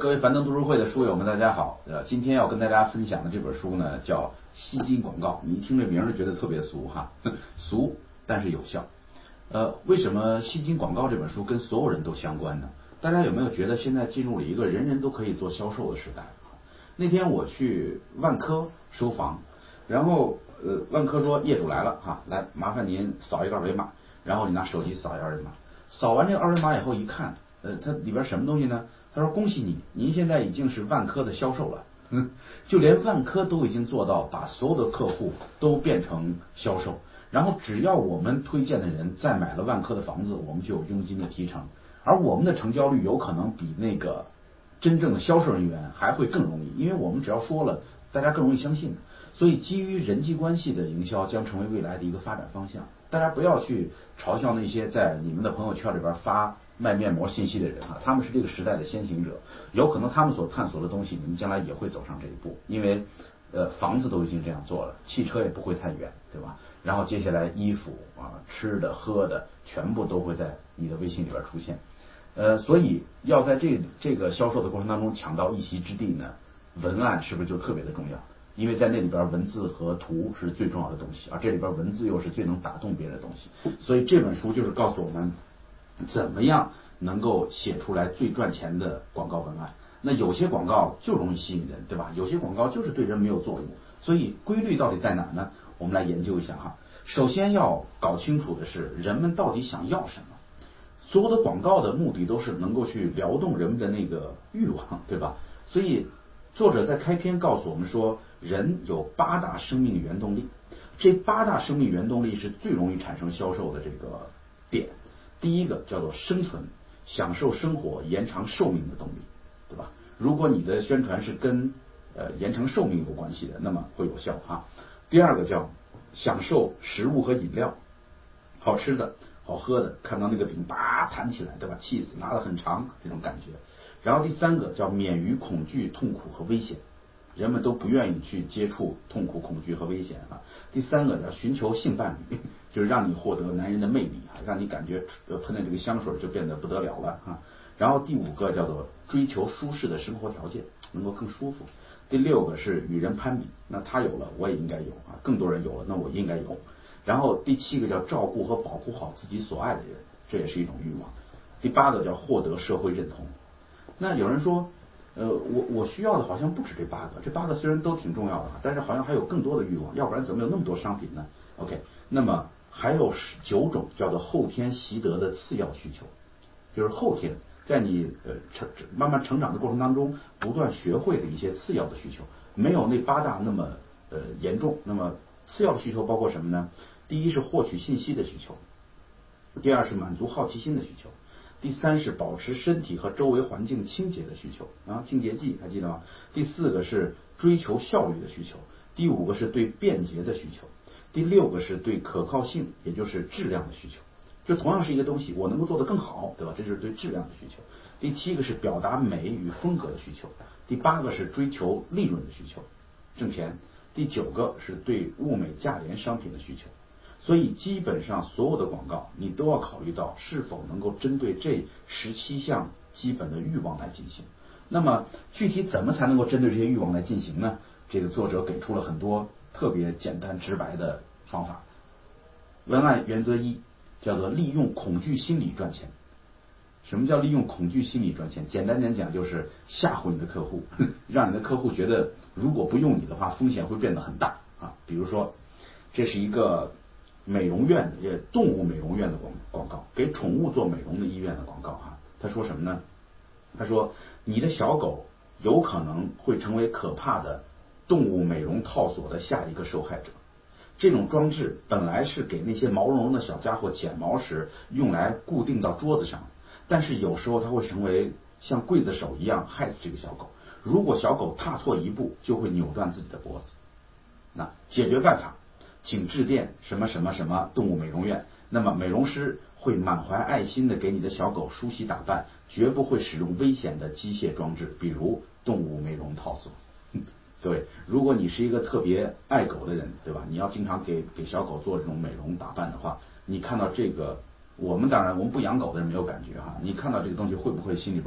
各位樊登读书会的书友们，大家好。今天要跟大家分享的这本书呢，叫吸金广告。你一听这名儿就觉得特别俗哈，俗但是有效。为什么吸金广告这本书跟所有人都相关呢？大家有没有觉得现在进入了一个人人都可以做销售的时代？那天我去万科收房，然后万科说业主来了哈，来麻烦您扫一个二维码，然后你拿手机扫一个二维码，扫完这个二维码以后一看，它里边什么东西呢？他说恭喜你，您现在已经是万科的销售了。就连万科都已经做到把所有的客户都变成销售，然后只要我们推荐的人再买了万科的房子，我们就有佣金的提成，而我们的成交率有可能比那个真正的销售人员还会更容易，因为我们只要说了，大家更容易相信。所以基于人际关系的营销将成为未来的一个发展方向。大家不要去嘲笑那些在你们的朋友圈里边发卖面膜信息的人啊，他们是这个时代的先行者，有可能他们所探索的东西，你们将来也会走上这一步，因为房子都已经这样做了，汽车也不会太远，对吧？然后接下来衣服啊、吃的、喝的，全部都会在你的微信里边出现。所以要在这个销售的过程当中抢到一席之地呢，文案是不是就特别的重要？因为在那里边文字和图是最重要的东西，而这里边文字又是最能打动别人的东西。所以这本书就是告诉我们怎么样能够写出来最赚钱的广告文案。那有些广告就容易吸引人，对吧？有些广告就是对人没有作用。所以规律到底在哪呢？我们来研究一下哈。首先要搞清楚的是人们到底想要什么。所有的广告的目的都是能够去撩动人们的那个欲望，对吧？所以作者在开篇告诉我们说，人有8大生命原动力，这8大生命原动力是最容易产生销售的这个点。第一个叫做生存，享受生活、延长寿命的动力，对吧？如果你的宣传是跟延长寿命有关系的，那么会有效哈。第二个叫享受食物和饮料，好吃的、好喝的，看到那个饼叭弹起来，对吧？气死，拉得很长，这种感觉。然后第三个叫免于恐惧、痛苦和危险，人们都不愿意去接触痛苦、恐惧和危险啊。第三个叫寻求性伴侣，就是让你获得男人的魅力啊，让你感觉喷的这个香水就变得不得了了啊。然后第5个叫做追求舒适的生活条件，能够更舒服。第6个是与人攀比，那他有了我也应该有啊，更多人有了那我应该有。然后第7个叫照顾和保护好自己所爱的人，这也是一种欲望。第8个叫获得社会认同。那有人说，我需要的好像不止这8个，这8个虽然都挺重要的，但是好像还有更多的欲望，要不然怎么有那么多商品呢 ？OK， 那么还有9种叫做后天习得的次要需求，就是后天在你慢慢成长的过程当中，不断学会的一些次要的需求，没有那8大那么严重。那么次要的需求包括什么呢？第一是获取信息的需求，第二是满足好奇心的需求，第3是保持身体和周围环境清洁的需求啊，清洁剂还记得吗？第4个是追求效率的需求，第5个是对便捷的需求，第6个是对可靠性，也就是质量的需求。就同样是一个东西，我能够做得更好，对吧？这就是对质量的需求。第7个是表达美与风格的需求，第8个是追求利润的需求，挣钱。第9个是对物美价廉商品的需求。所以基本上所有的广告你都要考虑到是否能够针对这17项基本的欲望来进行。那么具体怎么才能够针对这些欲望来进行呢？这个作者给出了很多特别简单直白的方法。文案原则1叫做利用恐惧心理赚钱。什么叫利用恐惧心理赚钱？简单点讲就是吓唬你的客户，让你的客户觉得如果不用你的话风险会变得很大啊。比如说这是一个美容院的动物美容院的广告，给宠物做美容的医院的广告哈。他说什么呢？他说你的小狗有可能会成为可怕的动物美容套索的下一个受害者。这种装置本来是给那些毛茸茸的小家伙剪毛时用来固定到桌子上，但是有时候它会成为像刽子手一样害死这个小狗。如果小狗踏错一步，就会扭断自己的脖子。那解决办法，请致电什么什么什么动物美容院，那么美容师会满怀爱心的给你的小狗梳洗打扮，绝不会使用危险的机械装置，比如动物美容套索。各位，如果你是一个特别爱狗的人，对吧？你要经常给小狗做这种美容打扮的话，你看到这个，我们不养狗的人没有感觉哈，你看到这个东西会不会心里边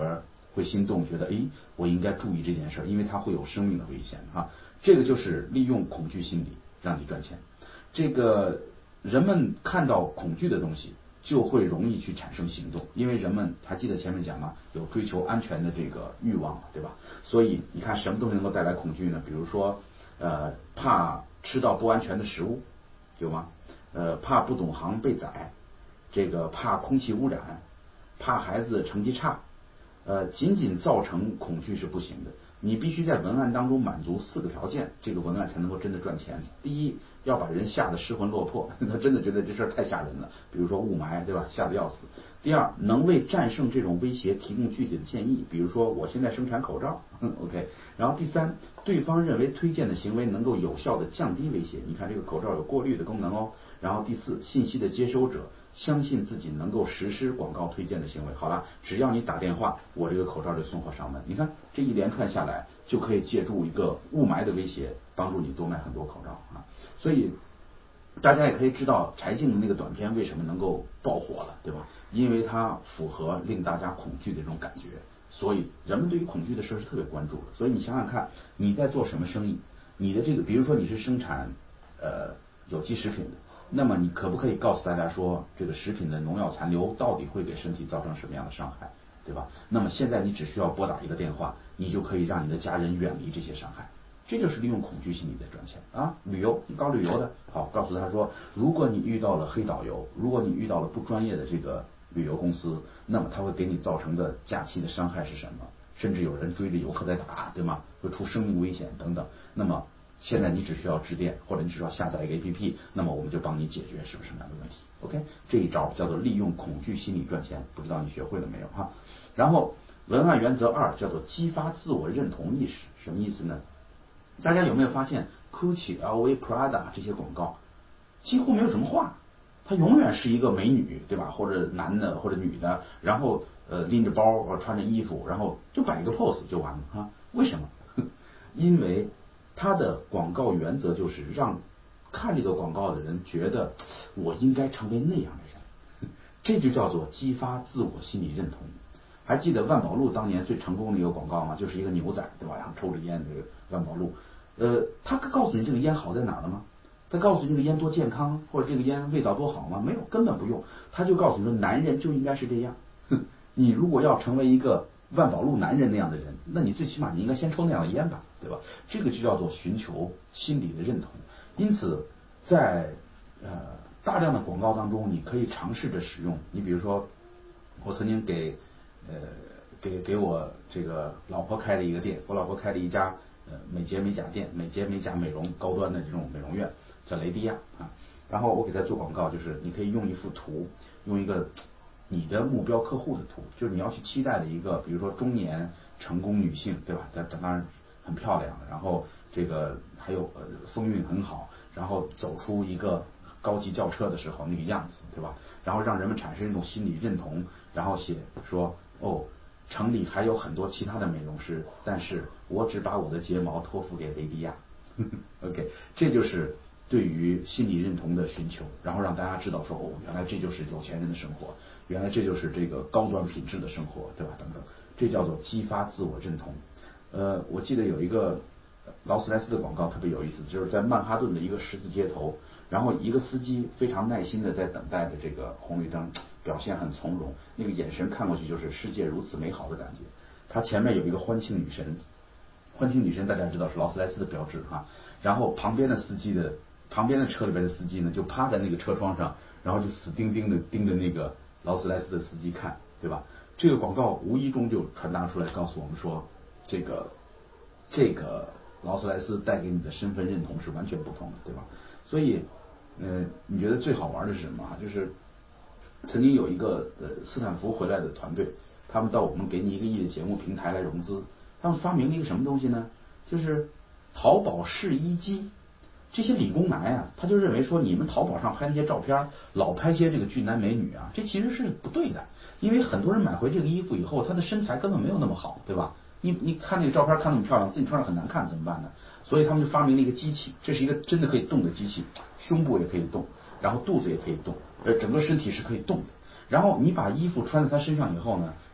会心动，觉得我应该注意这件事，因为它会有生命的危险哈。这个就是利用恐惧心理让你赚钱。这个人们看到恐惧的东西，就会容易去产生行动，因为人们还记得前面讲吗？有追求安全的这个欲望，对吧？所以你看什么东西能够带来恐惧呢？比如说怕吃到不安全的食物，有吗？怕不懂行被宰，这个怕空气污染，怕孩子成绩差，仅仅造成恐惧是不行的。你必须在文案当中满足4个条件，这个文案才能够真的赚钱。第一，要把人吓得失魂落魄，他真的觉得这事儿太吓人了，比如说雾霾，对吧？吓得要死。第二，能为战胜这种威胁提供具体的建议，比如说我现在生产口罩，OK。然后第三，对方认为推荐的行为能够有效的降低威胁，你看这个口罩有过滤的功能哦。然后第四，信息的接收者相信自己能够实施广告推荐的行为。好了，只要你打电话，我这个口罩就送货上门。你看这一连串下来，就可以借助一个雾霾的威胁，帮助你多卖很多口罩啊。所以大家也可以知道柴静的那个短片为什么能够爆火了，对吧？因为它符合令大家恐惧的这种感觉，所以人们对于恐惧的事是特别关注的。所以你想想看，你在做什么生意？你的这个，比如说你是生产有机食品的，那么你可不可以告诉大家说，这个食品的农药残留到底会给身体造成什么样的伤害，对吧？那么现在你只需要拨打一个电话，你就可以让你的家人远离这些伤害。这就是利用恐惧心理在赚钱啊！旅游，你搞旅游的，好，告诉他说，如果你遇到了黑导游，如果你遇到了不专业的这个旅游公司，那么他会给你造成的假期的伤害是什么？甚至有人追着游客在打，对吗？会出生命危险等等。那么现在你只需要致电，或者你只需要下载一个 APP， 那么我们就帮你解决什么什么样的问题。OK， 这一招叫做利用恐惧心理赚钱，不知道你学会了没有哈？然后文案原则2叫做激发自我认同意识，什么意思呢？大家有没有发现 Gucci、LV、Prada 这些广告几乎没有什么话，它永远是一个美女，对吧？或者男的或者女的，然后拎着包或者穿着衣服，然后就摆一个 pose 就完了哈。为什么？因为它的广告原则就是让看这个广告的人觉得我应该成为那样的人，这就叫做激发自我心理认同。还记得万宝路当年最成功的一个广告吗？就是一个牛仔，对吧？然后抽着烟，这个万宝路，他告诉你这个烟好在哪儿了吗？他告诉你这个烟多健康，或者这个烟味道多好吗？没有，根本不用。他就告诉你说，男人就应该是这样。你如果要成为一个万宝路男人那样的人，那你最起码你应该先抽那样的烟吧，对吧？这个就叫做寻求心理的认同。因此，在大量的广告当中，你可以尝试着使用。你比如说，我曾经给我这个老婆开了一个店，我老婆开了一家美睫美甲店，美睫美甲美容高端的这种美容院，叫雷迪亚啊。然后我给他做广告，就是你可以用一幅图，用一个你的目标客户的图，就是你要去期待的一个，比如说中年成功女性，对吧？她当然很漂亮，然后这个还有风韵很好，然后走出一个高级轿车的时候那个样子，对吧？然后让人们产生一种心理认同，然后写说城里还有很多其他的美容师，但是我只把我的睫毛托付给雷迪亚。OK， 这就是对于心理认同的寻求，然后让大家知道说，原来这就是有钱人的生活，原来这就是这个高端品质的生活，对吧？等等，这叫做激发自我认同。我记得有一个劳斯莱斯的广告特别有意思，就是在曼哈顿的一个十字街头，然后一个司机非常耐心的在等待着这个红绿灯，表现很从容，那个眼神看过去就是世界如此美好的感觉。他前面有一个欢庆女神，欢庆女神大家知道是劳斯莱斯的标志哈。然后旁边的车里边的司机呢，就趴在那个车窗上，然后就死盯盯的盯着那个劳斯莱斯的司机看，对吧？这个广告无意中就传达出来，告诉我们说，这个劳斯莱斯带给你的身份认同是完全不同的，对吧？所以，你觉得最好玩的是什么？就是曾经有一个斯坦福回来的团队，他们到我们给你1个亿的节目平台来融资，他们发明了一个什么东西呢？就是淘宝试衣机。这些理工男啊，他就认为说，你们淘宝上拍那些照片，老拍些这个俊男美女啊，这其实是不对的，因为很多人买回这个衣服以后，他的身材根本没有那么好，对吧？你看那个照片看那么漂亮，自己穿上很难看，怎么办呢？所以他们就发明了一个机器，这是一个真的可以动的机器，胸部也可以动，然后肚子也可以动，整个身体是可以动的。然后你把衣服穿在他身上以后呢，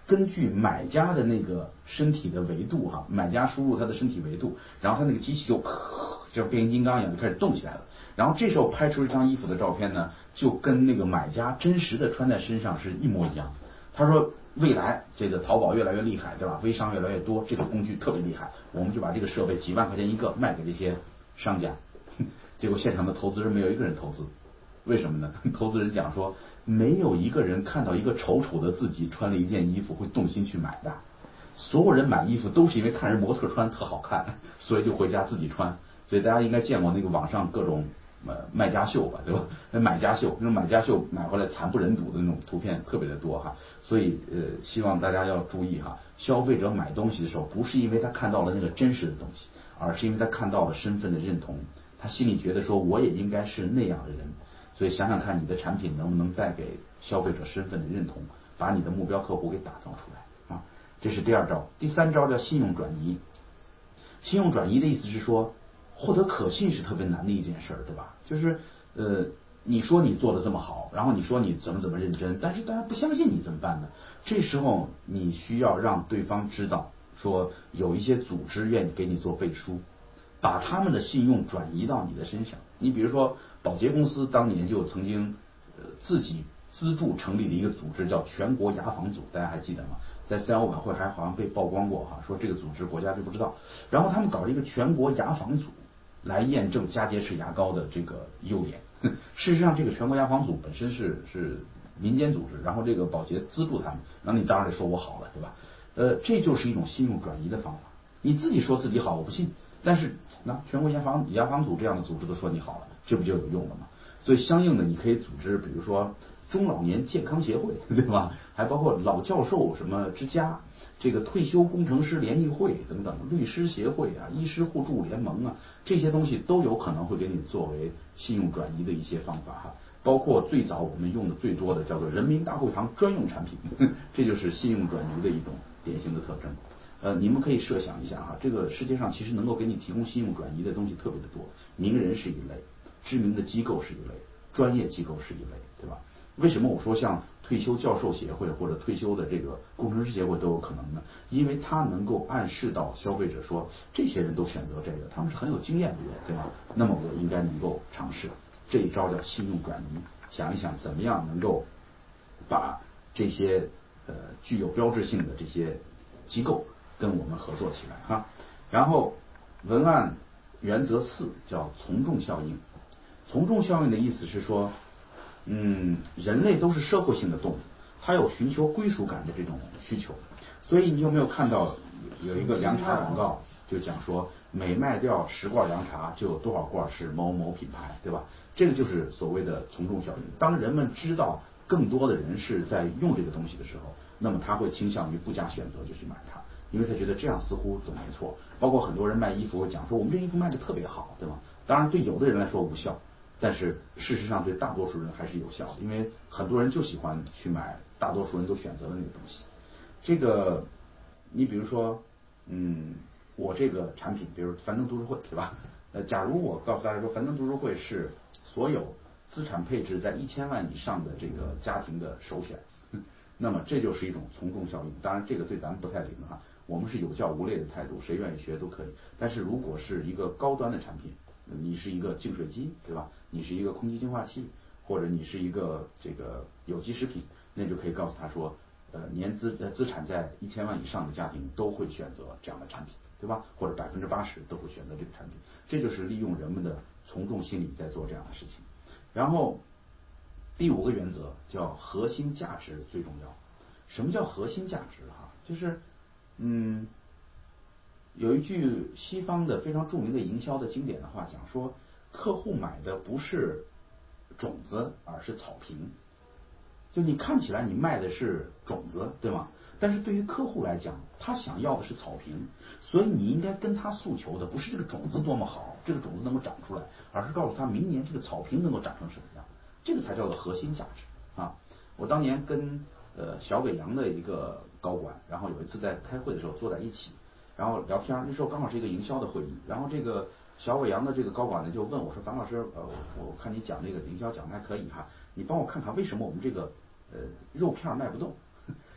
根据买家的那个身体的维度哈，买家输入他的身体维度，然后他那个机器就像变形金刚一样就开始动起来了。然后这时候拍出一张衣服的照片呢，就跟那个买家真实的穿在身上是一模一样。他说未来这个淘宝越来越厉害，对吧？微商越来越多，这个工具特别厉害，我们就把这个设备几万块钱一个卖给这些商家。结果现场的投资人没有一个人投资，为什么呢？投资人讲说，没有一个人看到一个丑丑的自己穿了一件衣服会动心去买的。所有人买衣服都是因为看人模特穿特好看，所以就回家自己穿。所以大家应该见过那个网上各种卖家秀吧，对吧？那买家秀，那种买家秀买回来惨不忍睹的那种图片特别的多哈。所以希望大家要注意哈，消费者买东西的时候，不是因为他看到了那个真实的东西，而是因为他看到了身份的认同，他心里觉得说我也应该是那样的人。所以想想看，你的产品能不能带给消费者身份的认同，把你的目标客户给打造出来啊？这是第二招。第三招叫信用转移。信用转移的意思是说，获得可信是特别难的一件事儿，对吧？就是你说你做的这么好，然后你说你怎么认真，但是大家不相信你怎么办呢？这时候你需要让对方知道，说有一些组织愿意给你做背书，把他们的信用转移到你的身上。你比如说，宝洁公司当年就曾经自己资助成立了一个组织，叫全国牙防组，大家还记得吗？在3·1晚会还好像被曝光过哈，说这个组织国家就不知道。然后他们搞了一个全国牙防组，来验证佳洁士牙膏的这个优点。事实上，这个全国牙防组本身是民间组织，然后这个宝洁资助他们，然后你当然得说我好了，对吧？这就是一种信用转移的方法。你自己说自己好，我不信，但是那全国牙防组这样的组织都说你好了，这不就有用了吗？所以相应的，你可以组织，比如说中老年健康协会，对吧？还包括老教授什么之家，这个退休工程师联谊会等等，律师协会啊，医师互助联盟啊，这些东西都有可能会给你作为信用转移的一些方法哈。包括最早我们用的最多的叫做人民大会堂专用产品，这就是信用转移的一种典型的特征。你们可以设想一下哈，这个世界上其实能够给你提供信用转移的东西特别的多，名人是一类，知名的机构是一类，专业机构是一类，对吧？为什么我说像退休教授协会或者退休的这个工程师协会都有可能呢？因为它能够暗示到消费者说，这些人都选择这个，他们是很有经验的人，对吧？那么我应该能够尝试。这一招叫信用转移，想一想怎么样能够把这些具有标志性的这些机构跟我们合作起来哈。然后文案原则4叫从众效应。从众效应的意思是说，人类都是社会性的动物，它有寻求归属感的这种需求。所以你有没有看到有一个凉茶广告，就讲说每卖掉10罐凉茶，就有多少罐是某某品牌，对吧？这个就是所谓的从众效应。当人们知道更多的人是在用这个东西的时候，那么他会倾向于不加选择就去买它，因为他觉得这样似乎总没错。包括很多人卖衣服会讲说我们这衣服卖的特别好，对吗？当然对有的人来说无效，但是事实上对大多数人还是有效的，因为很多人就喜欢去买大多数人都选择的那个东西。这个你比如说我这个产品，比如樊登读书会，对吧？假如我告诉大家说樊登读书会是所有资产配置在1000万以上的这个家庭的首选，那么这就是一种从众效应。当然这个对咱们不太灵哈，我们是有教无类的态度，谁愿意学都可以。但是如果是一个高端的产品，你是一个净水机，对吧？你是一个空气净化器，或者你是一个这个有机食品，那就可以告诉他说年资产在1000万以上的家庭都会选择这样的产品，对吧？或者80%都会选择这个产品。这就是利用人们的从众心理在做这样的事情。然后第5个原则叫核心价值最重要。什么叫核心价值哈？就是有一句西方的非常著名的营销的经典的话讲说，客户买的不是种子，而是草坪。就你看起来你卖的是种子，对吗？但是对于客户来讲，他想要的是草坪，所以你应该跟他诉求的不是这个种子多么好，这个种子能够长出来，而是告诉他明年这个草坪能够长成什么样，这个才叫做核心价值啊！我当年跟小北洋的一个高管，然后有一次在开会的时候坐在一起，然后聊天，那时候刚好是一个营销的会议，然后这个小北洋的这个高管呢就问我说：“樊老师，我看你讲这个营销讲的还可以哈，你帮我看看为什么我们这个肉片卖不动？”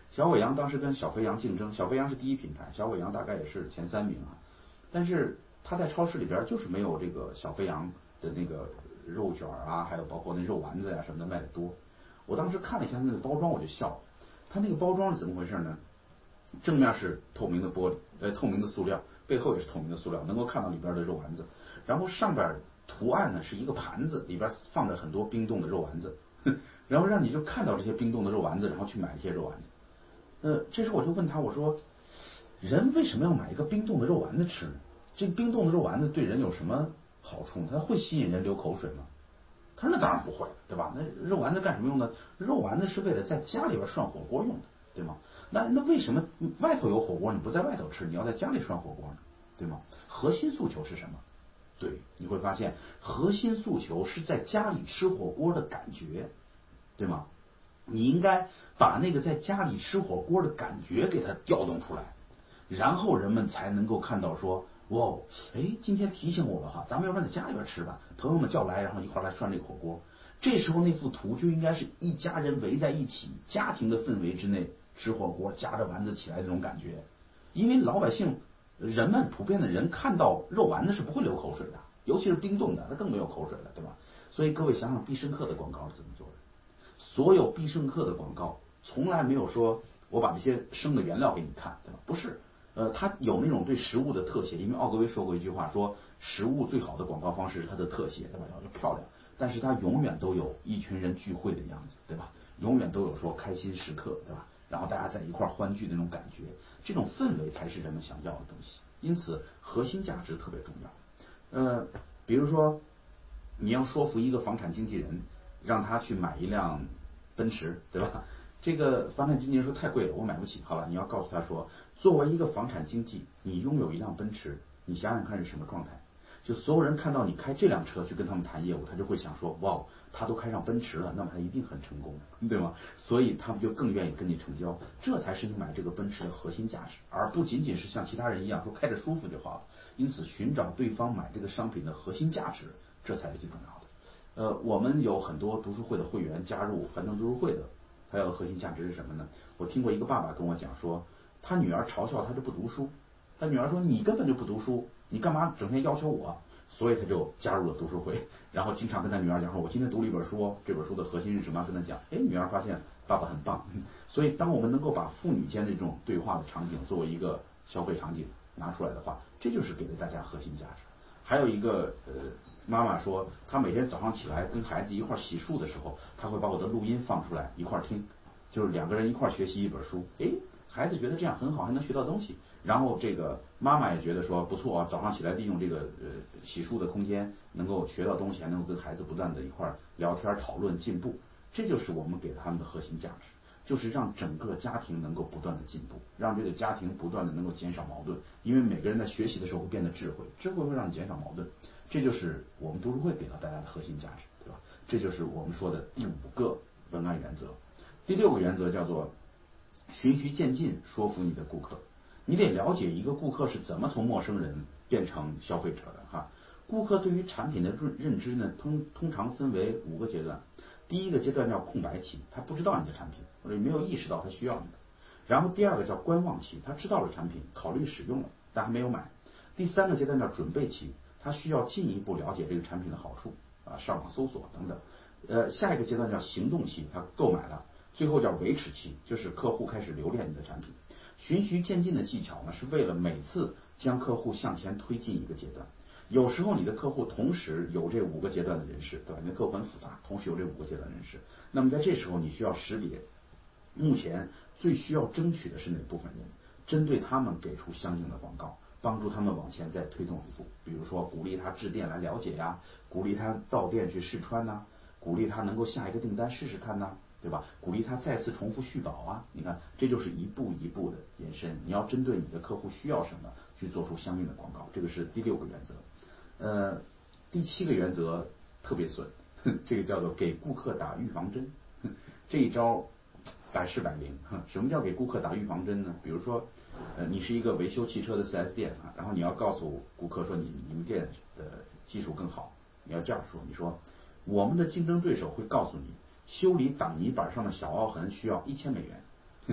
小伟阳当时跟小肥羊竞争，小肥羊是第一品牌，小伟阳大概也是前3名啊。但是他在超市里边就是没有这个小肥羊的那个肉卷啊，还有包括那肉丸子呀、什么的卖的多。我当时看了一下那个包装，我就笑了。它那个包装是怎么回事呢？正面是透明的玻璃，透明的塑料，背后也是透明的塑料，能够看到里边的肉丸子。然后上边图案呢是一个盘子，里边放着很多冰冻的肉丸子，然后让你就看到这些冰冻的肉丸子，然后去买这些肉丸子。这时候我就问他，我说，人为什么要买一个冰冻的肉丸子吃呢？这冰冻的肉丸子对人有什么好处呢？它会吸引人流口水吗？他说那当然不会，对吧？那肉丸子干什么用呢？肉丸子是为了在家里边涮火锅用的，对吗？那为什么外头有火锅你不在外头吃，你要在家里涮火锅呢？对吗？核心诉求是什么？对，你会发现核心诉求是在家里吃火锅的感觉，对吗？你应该把那个在家里吃火锅的感觉给它调动出来，然后人们才能够看到说，哇，哎，今天提醒我了哈，咱们要不然在家里边吃吧，朋友们叫来，然后一块来涮这个火锅。这时候那幅图就应该是一家人围在一起，家庭的氛围之内吃火锅，夹着丸子起来这种感觉。因为老百姓人们普遍的人看到肉丸子是不会流口水的，尤其是冰冻的，那更没有口水了，对吧？所以各位想想必胜客的广告是怎么做的？所有必胜客的广告从来没有说我把这些生的原料给你看，对吧？不是，它有那种对食物的特写，因为奥格威说过一句话，说食物最好的广告方式是它的特写，对吧？要漂亮，但是它永远都有一群人聚会的样子，对吧？永远都有说开心时刻，对吧？然后大家在一块欢聚的那种感觉，这种氛围才是人们想要的东西。因此，核心价值特别重要。比如说，你要说服一个房产经纪人，让他去买一辆奔驰，对吧？这个房产经纪人说太贵了，我买不起。好了，你要告诉他说，作为一个房产经纪，你拥有一辆奔驰，你想想看是什么状态？就所有人看到你开这辆车去跟他们谈业务，他就会想说，哇，他都开上奔驰了，那么他一定很成功，对吗？所以他们就更愿意跟你成交，这才是你买这个奔驰的核心价值，而不仅仅是像其他人一样说开着舒服就好了。因此，寻找对方买这个商品的核心价值，这才是最重要的。我们有很多读书会的会员加入樊登读书会的，他要的核心价值是什么呢？我听过一个爸爸跟我讲说，他女儿嘲笑他就不读书，他女儿说你根本就不读书，你干嘛整天要求我？所以他就加入了读书会，然后经常跟他女儿讲说，我今天读了一本书，这本书的核心是什么？跟他讲，哎，女儿发现爸爸很棒。所以当我们能够把父女间的这种对话的场景作为一个消费场景拿出来的话，这就是给了大家核心价值。还有一个妈妈说，她每天早上起来跟孩子一块洗漱的时候，她会把我的录音放出来一块听，就是2个人一块学习一本书。哎，孩子觉得这样很好，还能学到东西。然后这个妈妈也觉得说不错啊，早上起来利用这个洗漱的空间，能够学到东西，还能够跟孩子不断的一块聊天讨论进步。这就是我们给他们的核心价值，就是让整个家庭能够不断的进步，让这个家庭不断的能够减少矛盾。因为每个人在学习的时候会变得智慧，智慧会让你减少矛盾。这就是我们读书会给到大家的核心价值，对吧？这就是我们说的第5个文案原则。第6个原则叫做循序渐进说服你的顾客。你得了解一个顾客是怎么从陌生人变成消费者的哈。顾客对于产品的认知呢，通常分为5个阶段。第一个阶段叫空白期，他不知道你的产品，或者没有意识到他需要你的。然后第2个叫观望期，他知道了产品，考虑使用了，但还没有买。第3个阶段叫准备期，他需要进一步了解这个产品的好处啊，上网搜索等等。下一个阶段叫行动期，他购买了。最后叫维持期，就是客户开始留恋你的产品。循序渐进的技巧呢，是为了每次将客户向前推进一个阶段。有时候你的客户同时有这5个阶段的人士，对吧？你的客户很复杂，同时有这5个阶段人士。那么在这时候，你需要识别目前最需要争取的是哪部分人，针对他们给出相应的广告，帮助他们往前再推动一步。比如说鼓励他致电来了解呀，鼓励他到店去试穿呐，鼓励他能够下一个订单试试看呐，对吧？鼓励他再次重复续保啊！你看，这就是一步一步的延伸。你要针对你的客户需要什么，去做出相应的广告。这个是第6个原则。第7个原则特别损，这个叫做给顾客打预防针。这一招百试百灵。什么叫给顾客打预防针呢？比如说，你是一个维修汽车的 4S 店啊，然后你要告诉顾客说你们店的技术更好，你要这样说，你说我们的竞争对手会告诉你，修理挡泥板上的小凹痕需要$1000。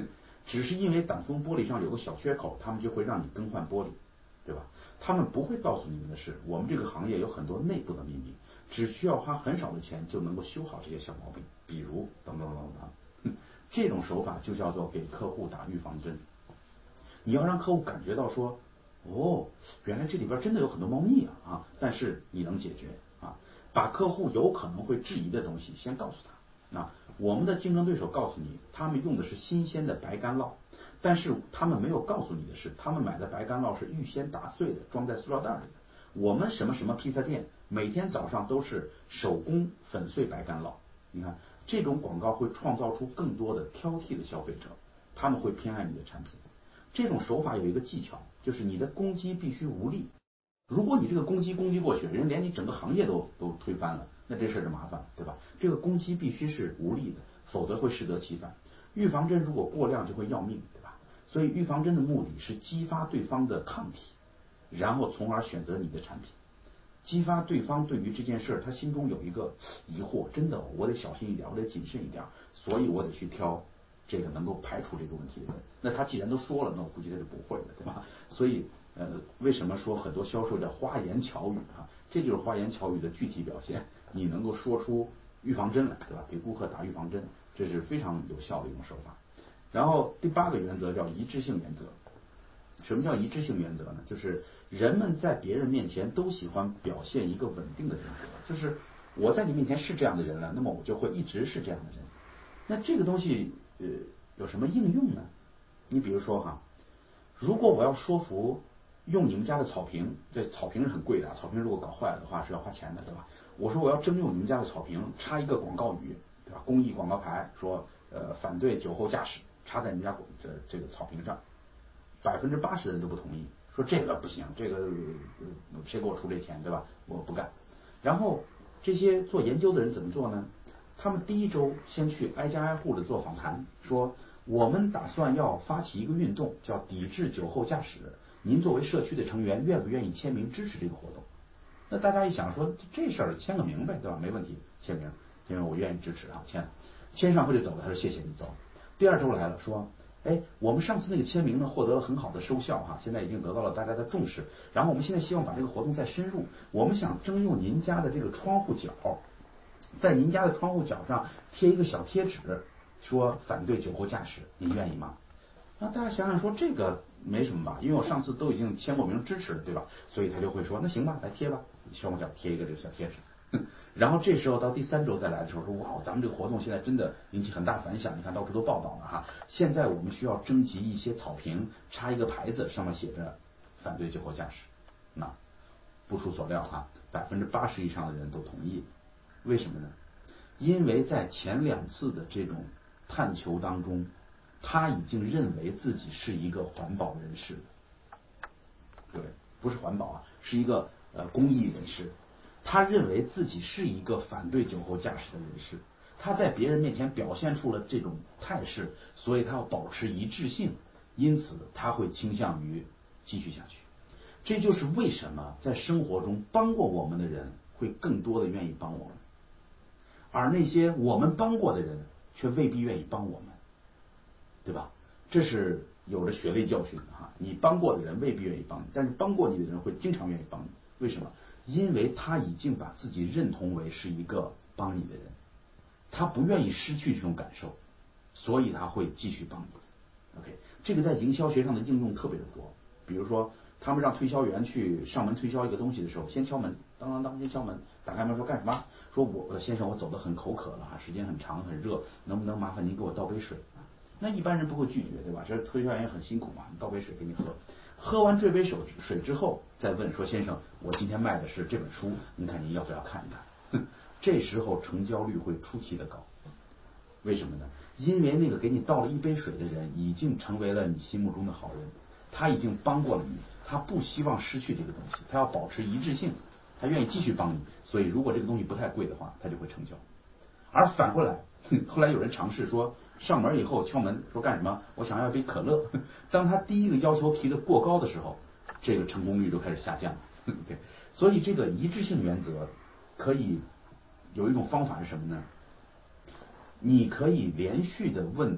只是因为挡风玻璃上有个小缺口，他们就会让你更换玻璃，对吧？他们不会告诉你们的是，我们这个行业有很多内部的秘密，只需要花很少的钱就能够修好这些小毛病，比如等等等等，这种手法就叫做给客户打预防针。你要让客户感觉到说，哦，原来这里边真的有很多猫腻啊，但是你能解决啊，把客户有可能会质疑的东西先告诉他。我们的竞争对手告诉你，他们用的是新鲜的白干酪，但是他们没有告诉你的是，他们买的白干酪是预先打碎的，装在塑料袋里的。我们什么什么披萨店每天早上都是手工粉碎白干酪。你看，这种广告会创造出更多的挑剔的消费者，他们会偏爱你的产品。这种手法有一个技巧，就是你的攻击必须无力。如果你这个攻击过去，人连你整个行业都推翻了，那这事儿就麻烦，对吧？这个攻击必须是无力的，否则会适得其反。预防针如果过量就会要命，对吧？所以预防针的目的是激发对方的抗体，然后从而选择你的产品。激发对方对于这件事他心中有一个疑惑，真的我得小心一点，我得谨慎一点，所以我得去挑这个能够排除这个问题的人。那他既然都说了，那我估计他就不会了，对吧？所以为什么说很多销售叫花言巧语啊？这就是花言巧语的具体表现。你能够说出预防针来，对吧？给顾客打预防针，这是非常有效的一种手法。然后第8个原则叫一致性原则。什么叫一致性原则呢？就是人们在别人面前都喜欢表现一个稳定的人格，就是我在你面前是这样的人了，那么我就会一直是这样的人。那这个东西有什么应用呢？你比如说哈，如果我要说服用你们家的草坪，这草坪是很贵的，草坪如果搞坏了的话是要花钱的，对吧？我说我要征用你们家的草坪，插一个广告语，对吧？公益广告牌，说反对酒后驾驶，插在你们家这个草坪上，80%的人都不同意，说这个不行，这个谁给我出这钱，对吧？我不干。然后这些做研究的人怎么做呢？他们第1周先去挨家挨户的做访谈，说我们打算要发起一个运动，叫抵制酒后驾驶。您作为社区的成员，愿不愿意签名支持这个活动？那大家一想说，这事儿签个名呗，对吧？没问题，签名，因为我愿意支持啊，签上后就走了。他说谢谢你走。第2周来了，说，哎，我们上次那个签名呢，获得了很好的收效哈，现在已经得到了大家的重视。然后我们现在希望把这个活动再深入，我们想征用您家的这个窗户角，在您家的窗户角上贴一个小贴纸，说反对酒后驾驶，您愿意吗？那大家想想说，这个没什么吧，因为我上次都已经签过名支持了，对吧？所以他就会说，那行吧，来贴吧，窗户角贴一个这个小贴纸。然后这时候到第3周再来的时候，说哇，咱们这个活动现在真的引起很大反响，你看到处都报道了哈。现在我们需要征集一些草坪，插一个牌子，上面写着反对酒后驾驶。那不出所料哈，80%以上的人都同意。为什么呢？因为在前2次的这种探求当中，他已经认为自己是一个环保人士，对，不是环保啊，是一个公益人士。他认为自己是一个反对酒后驾驶的人士，他在别人面前表现出了这种态势，所以他要保持一致性，因此他会倾向于继续下去。这就是为什么在生活中帮过我们的人会更多的愿意帮我们，而那些我们帮过的人却未必愿意帮我们，对吧？这是有着血泪教训的哈。你帮过的人未必愿意帮你，但是帮过你的人会经常愿意帮你。为什么？因为他已经把自己认同为是一个帮你的人，他不愿意失去这种感受，所以他会继续帮你。OK， 这个在营销学上的应用特别的多。比如说，他们让推销员去上门推销一个东西的时候，先敲门，当当当，先敲门，打开门说干什么？说我先生，我走得很口渴了哈，时间很长很热，能不能麻烦您给我倒杯水？那一般人不会拒绝，对吧？这推销员也很辛苦嘛，倒杯水给你喝。喝完这杯水之后，再问说先生，我今天卖的是这本书，您看您要不要看一看？这时候成交率会出奇的高。为什么呢？因为那个给你倒了一杯水的人已经成为了你心目中的好人，他已经帮过了你，他不希望失去这个东西，他要保持一致性，他愿意继续帮你。所以如果这个东西不太贵的话，他就会成交。而反过来，后来有人尝试说，上门以后敲门说干什么？我想要一杯可乐。当他第一个要求提得过高的时候，这个成功率就开始下降。对，所以这个一致性原则可以有一种方法是什么呢？你可以连续的问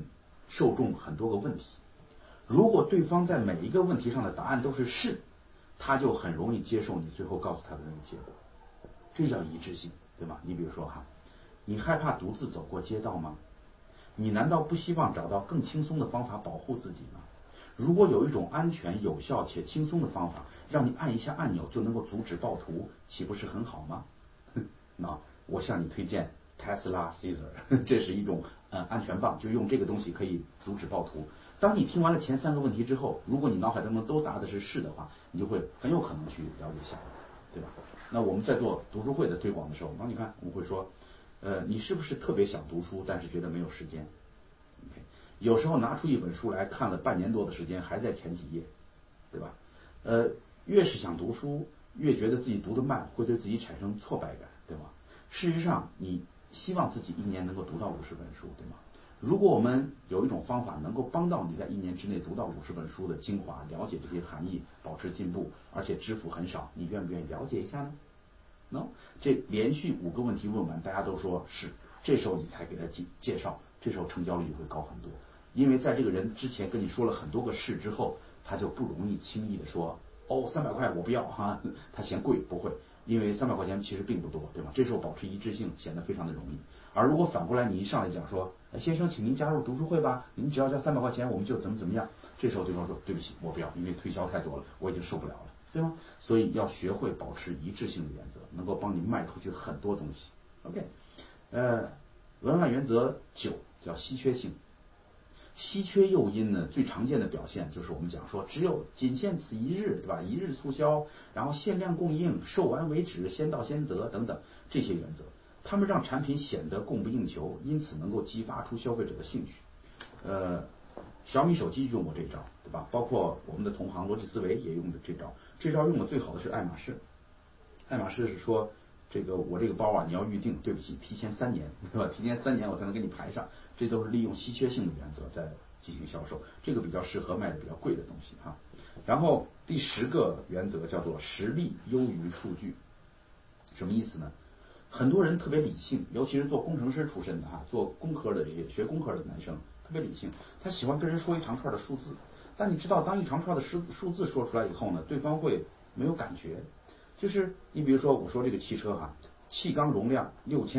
受众很多个问题。如果对方在每一个问题上的答案都是是，他就很容易接受你最后告诉他的那个结果，这叫一致性，对吗？你比如说哈，你害怕独自走过街道吗？你难道不希望找到更轻松的方法保护自己吗？如果有一种安全、有效且轻松的方法，让你按一下按钮就能够阻止暴徒，岂不是很好吗？那我向你推荐 Tesla Caesar， 这是一种安全棒，就用这个东西可以阻止暴徒。当你听完了前3个问题之后，如果你脑海当中都答的是是的话，你就会很有可能去了解下一个，对吧？那我们在做读书会的推广的时候，那你看我们会说，你是不是特别想读书，但是觉得没有时间？ OK， 有时候拿出一本书来看了半年多的时间，还在前几页，对吧？越是想读书，越觉得自己读得慢，会对自己产生挫败感，对吗？事实上，你希望自己一年能够读到50本书，对吗？如果我们有一种方法能够帮到你在1年之内读到50本书的精华，了解这些含义，保持进步，而且支付很少，你愿不愿意了解一下呢？ No， 这连续5个问题问完，大家都说是，这时候你才给他介绍，这时候成交率就会高很多。因为在这个人之前跟你说了很多个是之后，他就不容易轻易的说哦300块我不要哈，他嫌贵，不会，因为300块钱其实并不多，对吧？这时候保持一致性显得非常的容易。而如果反过来你一上来讲说，先生请您加入读书会吧，您只要交300块钱我们就怎么样，这时候对方说对不起我不要，因为推销太多了，我已经受不了了，对吗？所以要学会保持一致性的原则，能够帮你卖出去很多东西。 OK， 文案原则9叫稀缺性。稀缺诱因呢，最常见的表现就是我们讲说只有仅限此一日，对吧？一日促销，然后限量供应，售完为止，先到先得等等这些原则，他们让产品显得供不应求，因此能够激发出消费者的兴趣。小米手机用过这招，对吧？包括我们的同行逻辑思维也用的这招，这招用的最好的是爱马仕。爱马仕是说，我这个包啊，你要预定，对不起，提前3年，对吧？提前3年我才能给你排上，这都是利用稀缺性的原则在进行销售，这个比较适合卖的比较贵的东西哈。然后第10个原则叫做实力优于数据，什么意思呢？很多人特别理性，尤其是做工程师出身的哈，做工科的这些学工科的男生特别理性，他喜欢跟人说一长串的数字，但你知道，当一长串的数字说出来以后呢，对方会没有感觉。就是你比如说我说这个汽车哈，气缸容量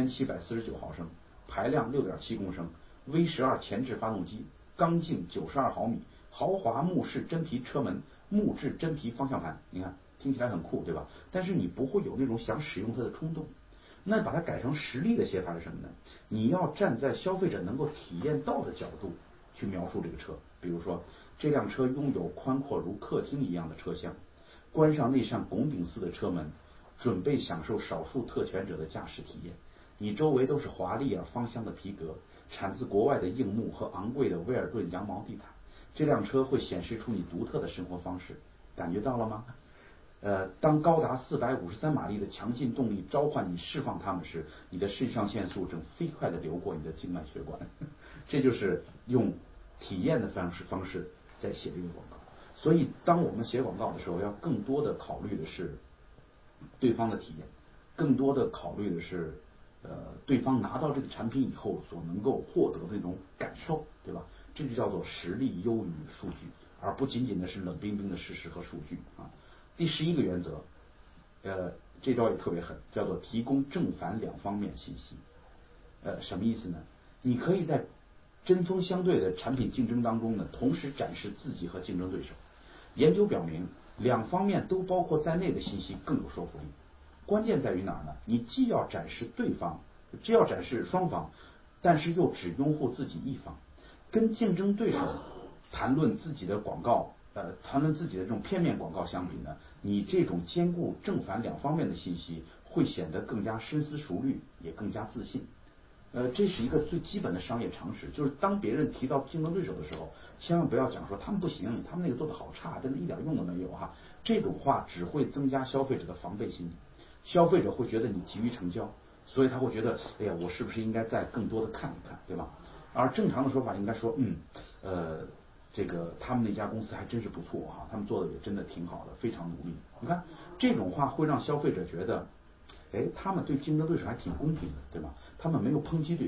6749毫升，排量6.7公升，V12前置发动机，缸径92毫米，豪华木式真皮车门，木质真皮方向盘，你看听起来很酷，对吧？但是你不会有那种想使用它的冲动。那把它改成实力的写法是什么呢？你要站在消费者能够体验到的角度去描述这个车。比如说，这辆车拥有宽阔如客厅一样的车厢，关上那扇拱顶似的车门，准备享受少数特权者的驾驶体验。你周围都是华丽而芳香的皮革，产自国外的硬木和昂贵的威尔顿羊毛地毯。这辆车会显示出你独特的生活方式，感觉到了吗？当高达453马力的强劲动力召唤你释放它们时，你的肾上腺素正飞快地流过你的静脉血管。这就是用体验的方式在写这个广告。所以当我们写广告的时候，要更多的考虑的是对方的体验，更多的考虑的是对方拿到这个产品以后所能够获得的那种感受，对吧？这就叫做实力优于数据，而不仅仅的是冷冰冰的事实和数据啊。第11个原则，这招也特别狠，叫做提供正反2方面信息。什么意思呢？你可以在针锋相对的产品竞争当中呢，同时展示自己和竞争对手。研究表明，2方面都包括在内的信息更有说服力。关键在于哪儿呢？你既要展示对方，既要展示双方，但是又只拥护自己一方。跟竞争对手谈论自己的广告，谈论自己的这种片面广告相比呢，你这种兼顾正反2方面的信息，会显得更加深思熟虑，也更加自信。这是一个最基本的商业常识，就是当别人提到竞争对手的时候，千万不要讲说他们不行，他们那个做的好差，真的一点用都没有哈。这种话只会增加消费者的防备心理，消费者会觉得你急于成交，所以他会觉得，哎呀，我是不是应该再更多的看一看，对吧？而正常的说法应该说，这个他们那家公司还真是不错哈，他们做的也真的挺好的，非常努力。你看这种话会让消费者觉得，他们对竞争对手还挺公平的，对吧？他们没有抨击对方，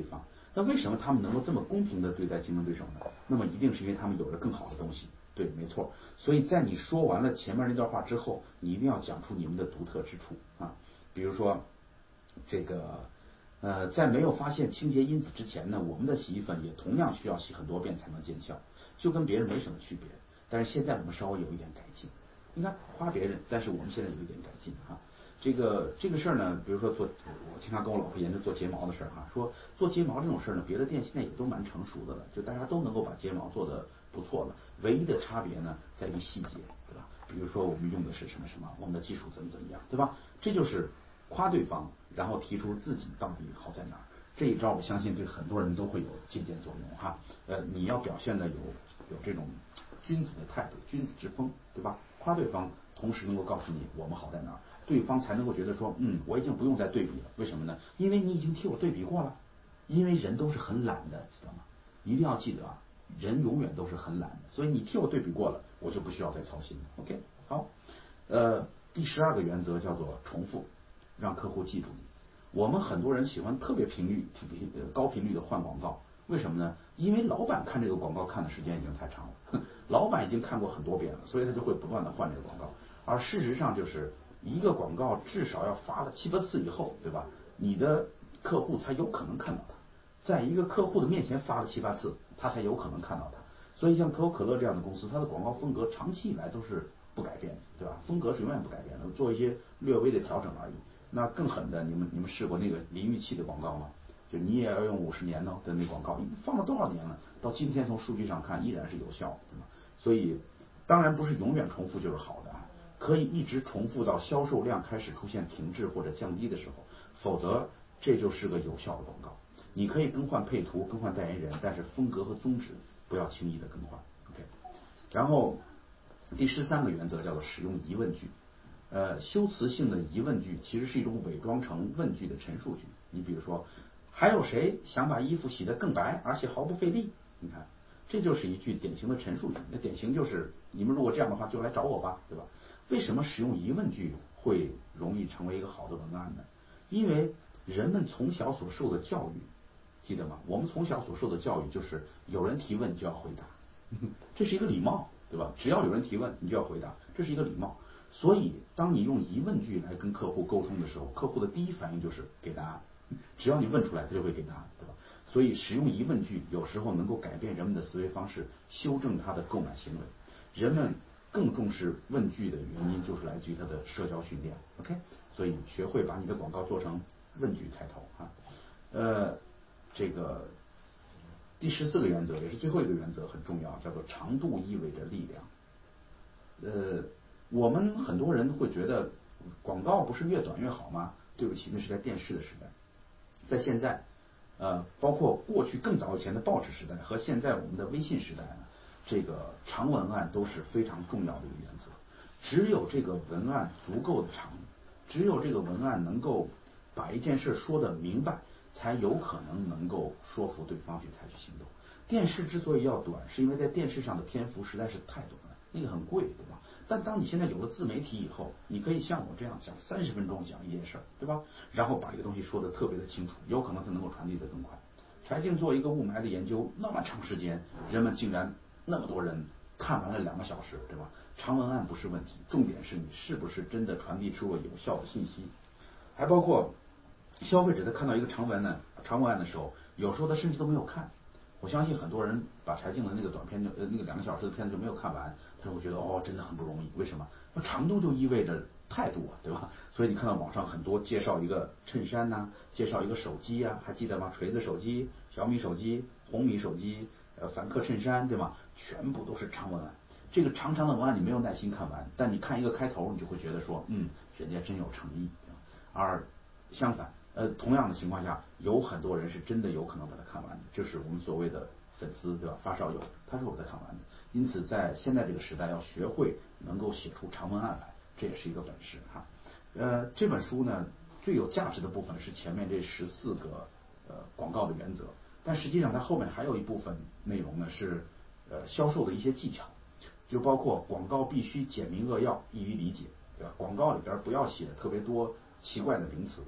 那为什么他们能够这么公平地对待竞争对手呢？那么一定是因为他们有着更好的东西。对，没错。所以在你说完了前面那段话之后，你一定要讲出你们的独特之处啊。比如说，这个在没有发现清洁因子之前呢，我们的洗衣粉也同样需要洗很多遍才能见效，就跟别人没什么区别。但是现在我们稍微有一点改进，你看夸别人，但是我们现在有一点改进哈。这个事儿呢，比如说我经常跟我老婆研究做睫毛的事儿哈，说做睫毛这种事儿呢，别的店现在也都蛮成熟的了，就大家都能够把睫毛做得不错了，唯一的差别呢在于细节，对吧？比如说我们用的是什么什么，我们的技术怎么样，对吧？这就是夸对方，然后提出自己到底好在哪儿。这一招我相信对很多人都会有借鉴作用哈。你要表现的有这种君子的态度，君子之风，对吧？夸对方，同时能够告诉你我们好在哪儿，对方才能够觉得说，我已经不用再对比了。为什么呢？因为你已经替我对比过了。因为人都是很懒的，知道吗？一定要记得啊，人永远都是很懒的，所以你替我对比过了，我就不需要再操心了。OK， 好，第12个原则叫做重复，让客户记住你。我们很多人喜欢特别高频率的换广告，为什么呢？因为老板看这个广告看的时间已经太长了，老板已经看过很多遍了，所以他就会不断的换这个广告。而事实上就是一个广告至少要发了7、8次以后，对吧？你的客户才有可能看到它，在一个客户的面前发了7、8次，他才有可能看到它。所以像可口可乐这样的公司，它的广告风格长期以来都是不改变的，对吧？风格是永远不改变的，做一些略微的调整而已。那更狠的，你们试过那个淋浴器的广告吗？就你也要用50年呢的那广告，放了多少年了？到今天从数据上看依然是有效，对吧？所以当然不是永远重复就是好的，可以一直重复到销售量开始出现停滞或者降低的时候，否则这就是个有效的广告。你可以更换配图、更换代言人，但是风格和宗旨不要轻易的更换。OK， 然后第13个原则叫做使用疑问句。修辞性的疑问句其实是一种伪装成问句的陈述句。你比如说，还有谁想把衣服洗得更白，而且毫不费力？你看，这就是一句典型的陈述句。那典型就是你们如果这样的话，就来找我吧，对吧？为什么使用疑问句会容易成为一个好的文案呢？因为人们从小所受的教育，记得吗？我们从小所受的教育就是有人提问就要回答，这是一个礼貌，对吧？只要有人提问，你就要回答，这是一个礼貌。所以，当你用疑问句来跟客户沟通的时候，客户的第一反应就是给答案。只要你问出来，他就会给答案，对吧？所以，使用疑问句有时候能够改变人们的思维方式，修正他的购买行为。人们更重视问句的原因，就是来自于他的社交训练。OK， 所以学会把你的广告做成问句开头啊。这个第14个原则也是最后一个原则很重要，叫做长度意味着力量。我们很多人会觉得广告不是越短越好吗？对不起，那是在电视的时代。在现在，包括过去更早以前的报纸时代和现在我们的微信时代呢，这个长文案都是非常重要的一个原则。只有这个文案足够的长，只有这个文案能够把一件事说得明白，才有可能够说服对方去采取行动。电视之所以要短，是因为在电视上的篇幅实在是太短了，那个很贵，对吧？但当你现在有了自媒体以后，你可以像我这样讲30分钟讲一件事，对吧？然后把一个东西说得特别的清楚，有可能它能够传递得更快。柴静做一个雾霾的研究，那么长时间，人们竟然那么多人看完了2个小时，对吧？长文案不是问题，重点是你是不是真的传递出了有效的信息。还包括消费者在看到一个长文案的时候，有时候他甚至都没有看。我相信很多人把柴静的那个短片那个2个小时的片子就没有看完，他会觉得真的很不容易。为什么？那长度就意味着态度啊，对吧？所以你看到网上很多介绍一个衬衫呐，介绍一个手机啊，还记得吗？锤子手机、小米手机、红米手机、凡客衬衫，对吗？全部都是长文案。这个长长的文案你没有耐心看完，但你看一个开头，你就会觉得说，人家真有诚意。而相反，同样的情况下，有很多人是真的有可能把它看完的，就是我们所谓的粉丝，对吧？发烧友，他是会把它看完的。因此，在现在这个时代，要学会能够写出长文案来，这也是一个本事哈。这本书呢，最有价值的部分是前面这14个广告的原则，但实际上它后面还有一部分内容呢是销售的一些技巧，就包括广告必须简明扼要，易于理解，对吧？广告里边不要写特别多奇怪的名词，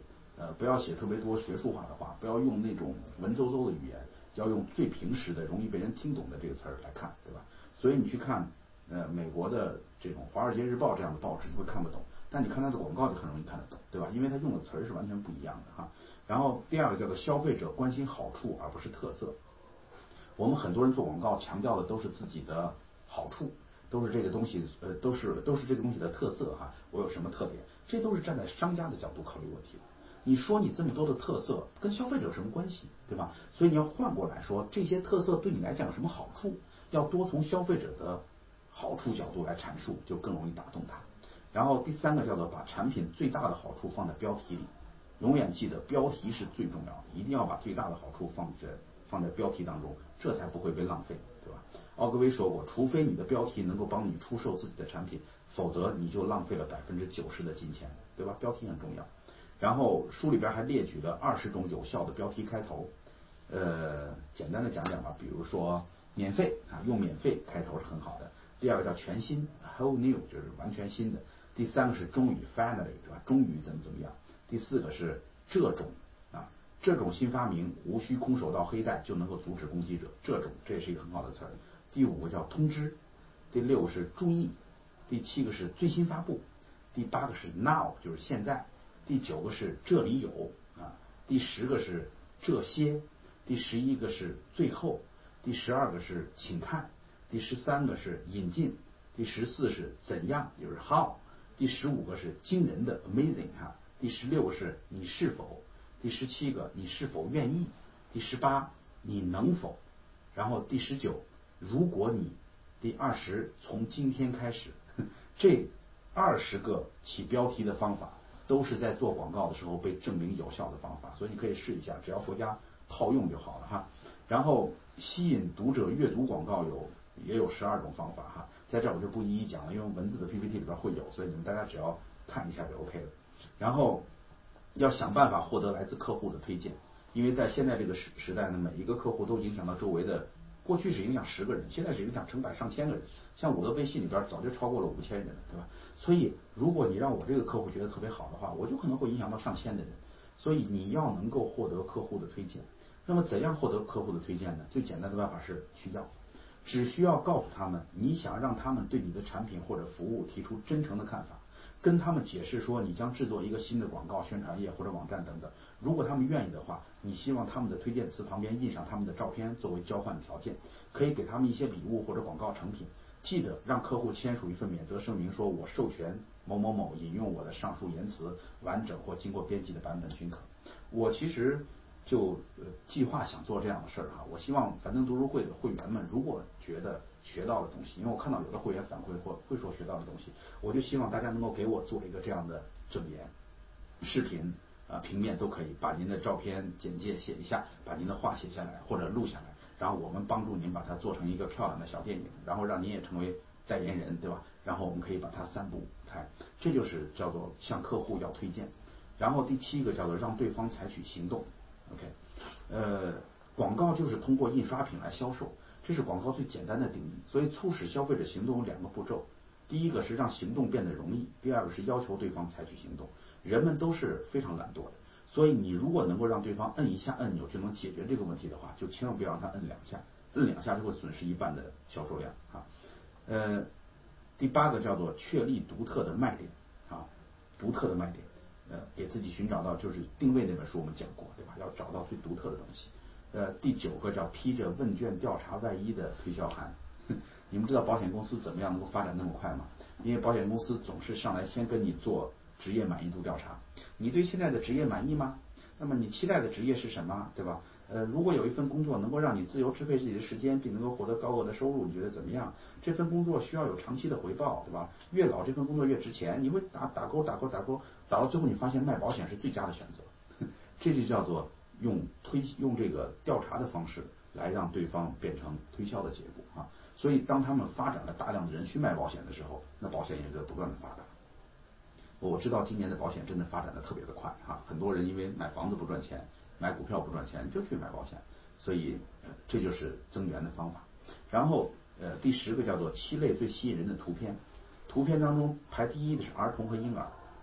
不要写特别多学术化的话，不要用那种文绉绉的语言，要用最平实的、容易被人听懂的这个词儿来看，对吧？所以你去看美国的这种《华尔街日报》这样的报纸，你会看不懂，但你看它的广告就很容易看得懂，对吧？因为它用的词儿是完全不一样的哈。然后第二个叫做消费者关心好处而不是特色。我们很多人做广告强调的都是自己的好处，都是这个东西都是这个东西的特色哈。我有什么特点？这都是站在商家的角度考虑问题的。你说你这么多的特色跟消费者有什么关系，对吧？所以你要换过来说，这些特色对你来讲有什么好处？要多从消费者的好处角度来阐述，就更容易打动他。然后第三个叫做把产品最大的好处放在标题里，永远记得标题是最重要的，一定要把最大的好处放在标题当中，这才不会被浪费，对吧？奥格威说过，除非你的标题能够帮你出售自己的产品，否则你就浪费了90%的金钱，对吧？标题很重要。然后书里边还列举了20种有效的标题开头，简单的讲讲吧，比如说免费啊，用免费开头是很好的。第二个叫全新 whole new， 就是完全新的。第三个是终于 finally， 是吧？终于怎么样？第四个是这种啊，这种新发明无需空手道黑带就能够阻止攻击者，这也是一个很好的词儿。第五个叫通知，第六个是注意，第七个是最新发布，第八个是 now， 就是现在。第9个是这里有啊，第10个是这些，第11个是最后，第12个是请看，第13个是引进，第14是怎样，就是 how， 第15个是惊人的 amazing 哈，第16个是你是否，第17个你是否愿意，第18你能否，然后第19如果你，第20从今天开始。这20个起标题的方法都是在做广告的时候被证明有效的方法，所以你可以试一下，只要回家套用就好了哈。然后吸引读者阅读广告也有12种方法哈，在这我就不一一讲了，因为文字的 PPT 里边会有，所以你们大家只要看一下就 OK 了。然后要想办法获得来自客户的推荐，因为在现在这个时代呢，每一个客户都影响到周围的，过去是影响10个人，现在是影响成百上千个人。像我的微信里边早就超过了5000人了，对吧？所以如果你让我这个客户觉得特别好的话，我就可能会影响到上千的人。所以你要能够获得客户的推荐。那么怎样获得客户的推荐呢？最简单的办法是去要，只需要告诉他们你想让他们对你的产品或者服务提出真诚的看法，跟他们解释说你将制作一个新的广告宣传页或者网站等等。如果他们愿意的话，你希望他们的推荐词旁边印上他们的照片作为交换条件，可以给他们一些礼物或者广告成品。记得让客户签署一份免责声明，说我授权某某某引用我的上述言辞完整或经过编辑的版本均可。我其实就计划想做这样的事儿哈。我希望樊登读书会的会员们，如果觉得学到了东西，因为我看到有的会员反馈或会说学到的东西，我就希望大家能够给我做一个这样的证言，视频平面都可以，把您的照片简介写一下，把您的话写下来或者录下来，然后我们帮助您把它做成一个漂亮的小电影，然后让您也成为代言人，对吧？然后我们可以把它散布开，这就是叫做向客户要推荐。然后第7个叫做让对方采取行动。OK，广告就是通过印刷品来销售，这是广告最简单的定义。所以促使消费者行动有2个步骤，第一个是让行动变得容易，第二个是要求对方采取行动。人们都是非常懒惰的，所以你如果能够让对方摁一下按钮就能解决这个问题的话，就千万不要让他摁2下，摁2下就会损失1半的销售量啊。第8个叫做确立独特的卖点啊，独特的卖点。给自己寻找到，就是定位那本书我们讲过，对吧？要找到最独特的东西。第9个叫披着问卷调查外衣的推销函。你们知道保险公司怎么样能够发展那么快吗？因为保险公司总是上来先跟你做职业满意度调查，你对现在的职业满意吗？那么你期待的职业是什么，对吧？如果有一份工作能够让你自由支配自己的时间，并能够获得高额的收入，你觉得怎么样？这份工作需要有长期的回报，对吧？越老这份工作越值钱，你会打勾，打到最后你发现卖保险是最佳的选择。这就叫做用这个调查的方式来让对方变成推销的结果啊。所以当他们发展了大量的人去卖保险的时候，那保险业就不断的发达。我知道今年的保险真的发展的特别的快哈，很多人因为买房子不赚钱，买股票不赚钱，就去买保险，所以这就是增源的方法。然后第10个叫做7类最吸引人的图片，图片当中排第1的是儿童和婴儿。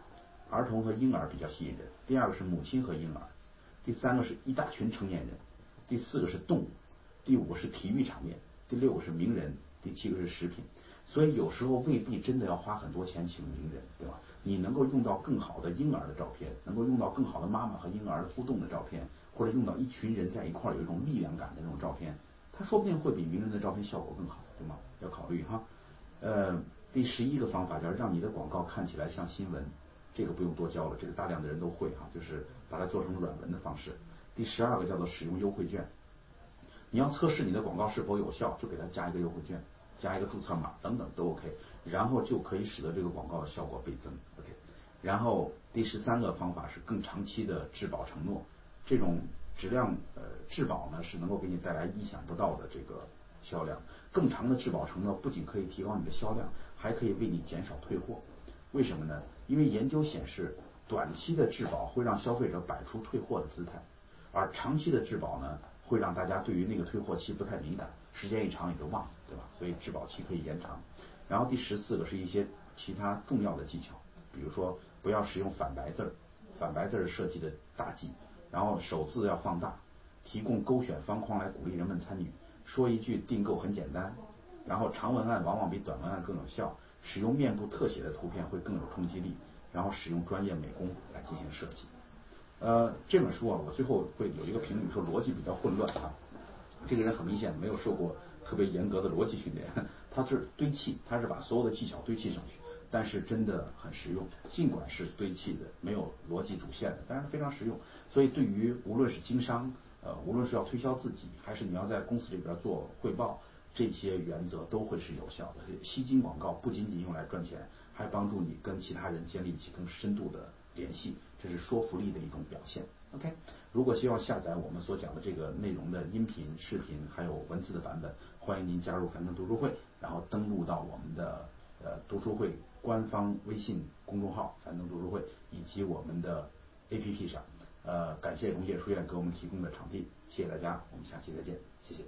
儿童和婴儿比较吸引人，第二个是母亲和婴儿，第三个是一大群成年人，第四个是动物，第五个是体育场面，第六个是名人，第七个是食品。所以有时候未必真的要花很多钱请名人，对吧？你能够用到更好的婴儿的照片，能够用到更好的妈妈和婴儿互动的照片，或者用到一群人在一块有一种力量感的那种照片，它说不定会比名人的照片效果更好，对吗？要考虑哈。第11个方法叫让你的广告看起来像新闻，这个不用多教了，这个大量的人都会哈，就是把它做成软文的方式。第12个叫做使用优惠券，你要测试你的广告是否有效，就给它加一个优惠券，加一个注册码等等都 OK， 然后就可以使得这个广告的效果倍增 OK。然后第13个方法是更长期的质保承诺，这种质量质保呢是能够给你带来意想不到的这个销量。更长的质保承诺不仅可以提高你的销量，还可以为你减少退货。为什么呢？因为研究显示，短期的质保会让消费者摆出退货的姿态，而长期的质保呢，会让大家对于那个退货期不太敏感，时间一长也就忘了，对吧？所以质保期可以延长。然后第14个是一些其他重要的技巧，比如说不要使用反白字，反白字是设计的大忌。然后首字要放大，提供勾选方框来鼓励人们参与，说一句订购很简单。然后长文案往往比短文案更有效，使用面部特写的图片会更有冲击力，然后使用专业美工来进行设计。这本书啊，我最后会有一个评语说逻辑比较混乱啊。这个人很明显没有受过特别严格的逻辑训练，他是堆砌，他是把所有的技巧堆砌上去，但是真的很实用。尽管是堆砌的，没有逻辑主线的，但是非常实用。所以对于无论是经商，无论是要推销自己，还是你要在公司里边做汇报，这些原则都会是有效的。吸金广告不仅仅用来赚钱，还帮助你跟其他人建立起更深度的联系，这是说服力的一种表现。OK， 如果希望下载我们所讲的这个内容的音频、视频还有文字的版本，欢迎您加入樊登读书会，然后登录到我们的读书会官方微信公众号樊登读书会以及我们的 APP 上。感谢龙姐书院给我们提供的场地，谢谢大家，我们下期再见，谢谢。